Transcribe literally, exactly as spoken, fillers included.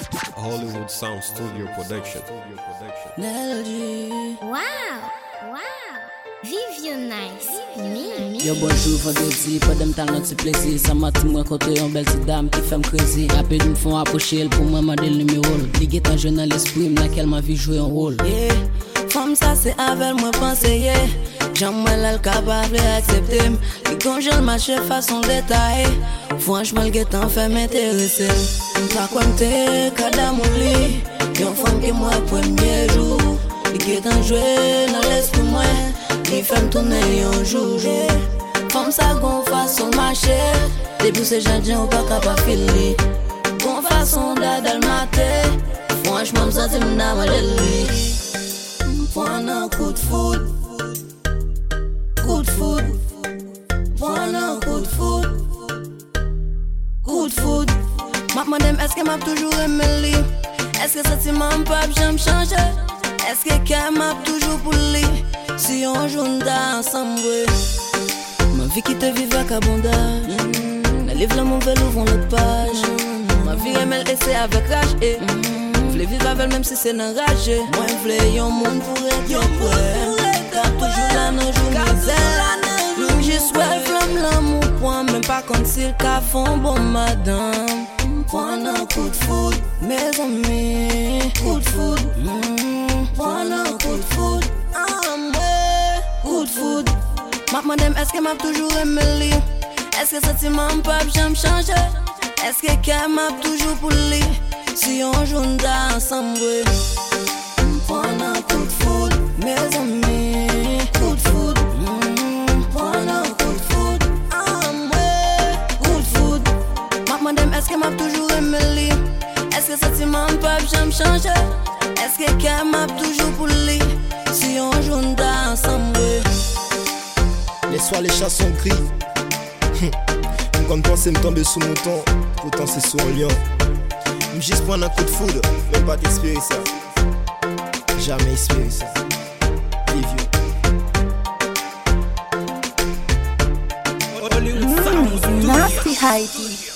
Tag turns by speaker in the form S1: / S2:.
S1: Hollywood Sound Studio Production.
S2: Nelji.
S3: Wow, wow. Vivian Nice. Me.
S2: Yo bonjour, vendredi, pas de m'tal notre plaisir. Ça m'a tout moi côté une belle petite dame qui fait me crazy. Rappel me font approcher pour moi demander le numéro. Ligue est un jeune dans l'esprit, laquelle ma vie jouer un rôle.
S4: Yeah, femme ça c'est avec moi penser yeah. J'aime mal capable d'accepter. Les congèles ma chef façon détaillée. Franchement le guetan fait m'intéresser. Pas comme t'es, kada mon lit. Yon femme qui moi premier jour. Les guetans jouer dans l'esprit moi. Les femmes tourner un jour. Femme ça gon façon marcher. Depuis ces jardins on pas capable filer. Gon façon d'adal mater. Franchement m'senti m'dama l'eli. Prends un coup de foudre. Coup de foudre. Prends un coup de foudre. Coup de foudre. M'a madame est-ce que m'a toujours aimé lui? Est-ce que sentiment pas j'aime changer? Est-ce que qu'elle m'a toujours pour lui? Si on joue ensemble, ma vie qui te vive avec abondance. Le livre là mon vélo ouvre l'autre page. Ma vie elle m'elle essaie avec rage et v'lais vivre avec même si c'est n'enragé. Moi v'lais yon monde pour être yon prêt. Car toujours là dans jour misère. J'ai souhaité flamme l'amour point même pas comme s'il qu'a fond bon madame. Prends un coup de foudre, mes amis. Coup de foudre, prends un coup de foudre. Coup de foudre. Ma madame, est-ce que m'a toujours aimé lui? Est-ce que sentiment pas j'aime changer? Est-ce que qu'elle m'a toujours pour lui? Si on joue ensemble, prends un coup de foudre, mes amis. Coup de foudre, prends un coup de foudre. Coup de foudre. Ma madame, est-ce que m'a toujours aimé lui? Est-ce que sentiment pas j'aime changer? Est-ce que qu'elle m'a toujours pour lui? Si on joue ensemble.
S5: Les soirs les chats sont gris. Quand penser me tomber sous mon temps, pourtant c'est sur un lion. Me juste prendre un coup de foudre, même pas t'espérer ça. Jamais espérer ça. Vivian.
S6: Nasty Heidi.